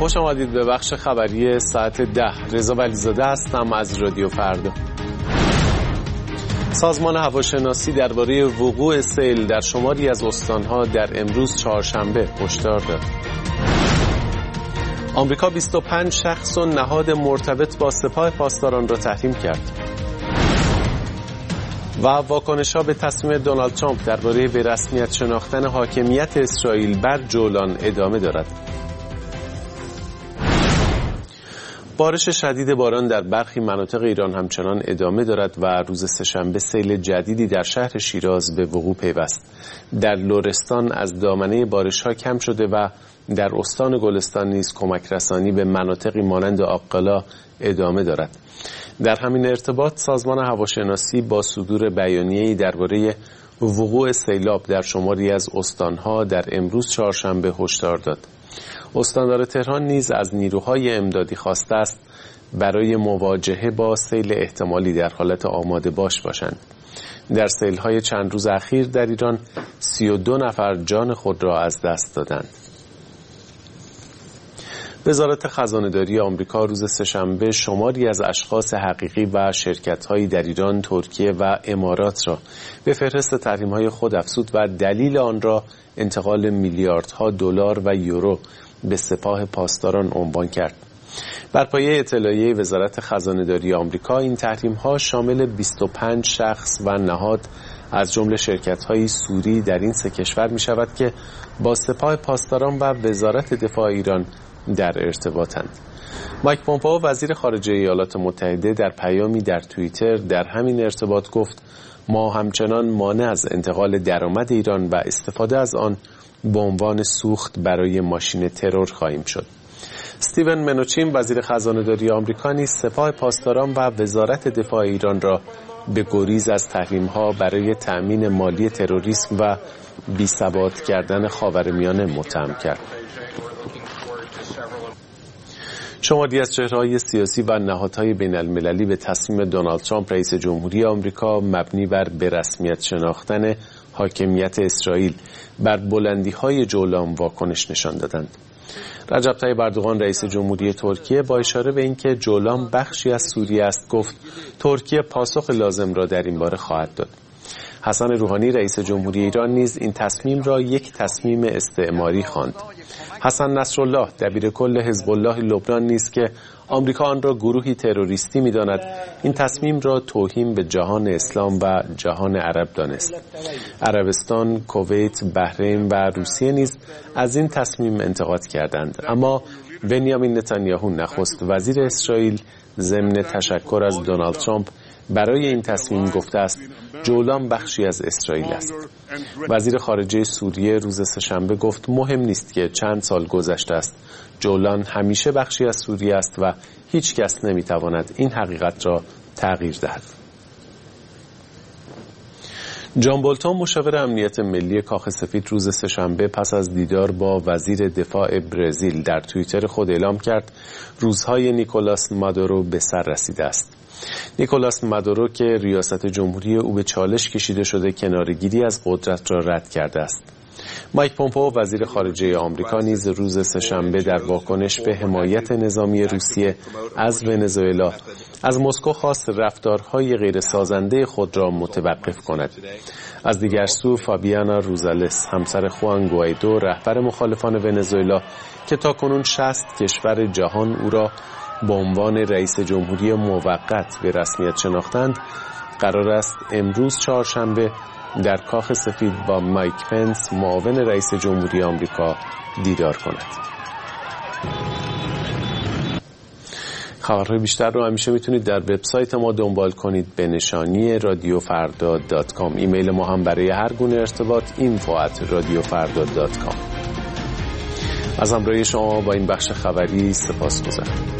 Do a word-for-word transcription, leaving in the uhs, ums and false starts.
خوش آمدید به بخش خبری ساعت ده. رضا ولیزاده هستم از رادیو فردا. سازمان هواشناسی درباره وقوع سیل در شماری از استانها در امروز چهارشنبه هشدار داد. آمریکا بیست و پنج شخص و نهاد مرتبط با سپاه پاسداران را تحریم کرد. و واکنش‌ها به تصمیم دونالد ترامپ درباره به رسمیت شناختن حاکمیت اسرائیل بر جولان ادامه دارد. بارش شدید باران در برخی مناطق ایران همچنان ادامه دارد و روز سه‌شنبه سیل جدیدی در شهر شیراز به وقوع پیوست. در لرستان از دامنه بارش‌ها کم شده و در استان گلستان نیز کمک رسانی به مناطقی مانند آقلا ادامه دارد. در همین ارتباط سازمان هواشناسی با صدور بیانیه‌ای درباره وقوع سیلاب در شماری از استانها در امروز چهارشنبه هشدار داد. استاندار تهران نیز از نیروهای امدادی خواسته است برای مواجهه با سیل احتمالی در حالت آماده باش باشند. در سیل‌های چند روز اخیر در ایران سی و دو نفر جان خود را از دست دادند. وزارت خزانه‌داری آمریکا روز سه‌شنبه شماری از اشخاص حقیقی و شرکت‌هایی در ایران، ترکیه و امارات را به فهرست تحریم‌های خود افزود و دلیل آن را انتقال میلیاردها دلار و یورو به سپاه پاسداران عنوان کرد. بر پایه اطلاعیه وزارت خزانه‌داری آمریکا این تحریم‌ها شامل بیست و پنج شخص و نهاد از جمله شرکت‌های سوری در این سه کشور می‌شود که با سپاه پاسداران و وزارت دفاع ایران در ارتباطند. مایک پومپئو وزیر خارجه ایالات متحده در پیامی در توییتر در همین ارتباط گفت ما همچنان مانع از انتقال درآمد ایران و استفاده از آن به عنوان سوخت برای ماشین ترور خواهیم شد. استیون منوچین وزیر خزانه‌داری آمریکا نیز سپاه پاسداران و وزارت دفاع ایران را به گریز از تحریم‌ها برای تأمین مالی تروریسم و بی‌ثبات کردن خاورمیانه متهم کرد. شماری از چهره‌های سیاسی و نهادهای بین‌المللی به تصمیم دونالد ترامپ رئیس جمهوری آمریکا مبنی بر به رسمیت شناختن حاکمیت اسرائیل بر بلندی‌های جولان واکنش نشان دادند. رجب طیب اردوغان رئیس جمهوری ترکیه با اشاره به اینکه جولان بخشی از سوریه است گفت ترکیه پاسخ لازم را در این باره خواهد داد. حسن روحانی رئیس جمهوری ایران نیز این تصمیم را یک تصمیم استعماری خواند. حسن نصرالله دبیر کل حزب الله لبنان نیز که آمریکا آن را گروهی تروریستی می‌داند این تصمیم را توهین به جهان اسلام و جهان عرب دانست. عربستان، کویت، بحرین و روسیه نیز از این تصمیم انتقاد کردند، اما بنیامین نتانیاهو نخست وزیر اسرائیل ضمن تشکر از دونالد ترامپ برای این تصمیم گفته است جولان بخشی از اسرائیل است. وزیر خارجه سوریه روز سه‌شنبه گفت مهم نیست که چند سال گذشته است، جولان همیشه بخشی از سوریه است و هیچ کس نمیتواند این حقیقت را تغییر دهد. جان بولتون مشاور امنیت ملی کاخ سفید روز سه‌شنبه پس از دیدار با وزیر دفاع برزیل در توییتر خود اعلام کرد روزهای نیکولاس مادورو به سر رسیده است. نیکولاس مادورو که ریاست جمهوری او به چالش کشیده شده کناره‌گیری از قدرت را رد کرده است. مایک پومپئو وزیر خارجه آمریکا نیز روز سه‌شنبه در واکنش به حمایت نظامی روسیه از ونزوئلا از مسکو خواست رفتارهای غیر سازنده خود را متوقف کند. از دیگر سو فابیانا روزالس همسر خوان گوایدو رهبر مخالفان ونزوئلا که تاکنون شصت کشور جهان او را به عنوان رئیس جمهوری موقت به رسمیت شناختند، قرار است امروز چهارشنبه در کاخ سفید با مایک پنس معاون رئیس جمهوری آمریکا دیدار کند. خبرهای بیشتر رو همیشه میتونید در وبسایت ما دنبال کنید به نشانی رادیو فردا دات کام. ایمیل ما هم برای هر گونه ارتباط اینفو ات رادیو فردا دات کام. از همراهی شما با این بخش خبری سپاسگزارم.